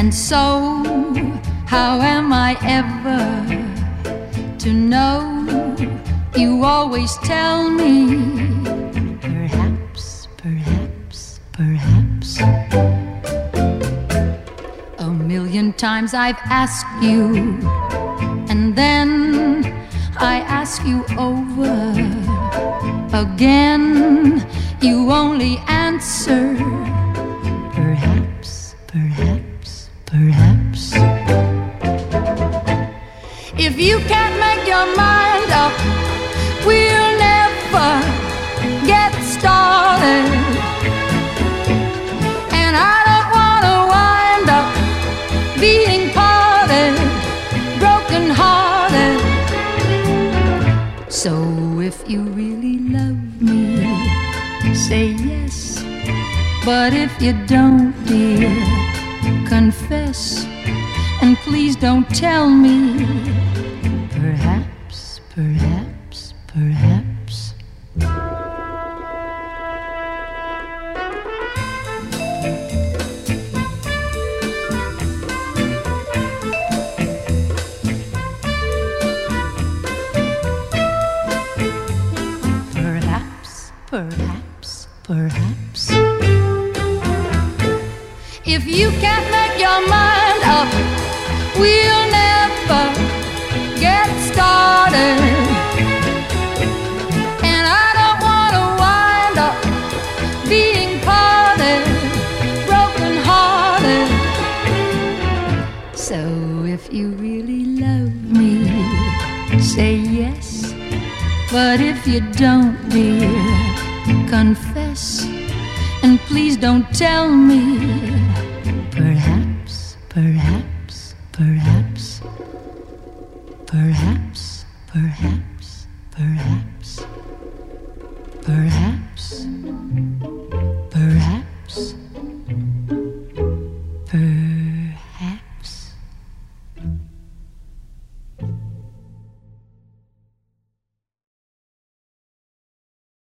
And so, how am I ever to know? You always tell me, perhaps, perhaps, perhaps. A million times I've asked you, and then I ask you over again. You only answer, perhaps, perhaps, perhaps. If you can't make your mind up, we'll never get started. And I don't want to wind up being parted, broken hearted. So if you really love me, say yes. But if you don't, dear, confess. And please don't tell me, perhaps, perhaps, perhaps. Perhaps, perhaps, perhaps. If you can't make your mind up, we'll never get started. And I don't want to wind up being parted, broken hearted. So if you really love me, say yes. But if you don't, dear, confess. And please don't tell me, perhaps, perhaps, perhaps, perhaps, perhaps, perhaps, perhaps, perhaps, perhaps.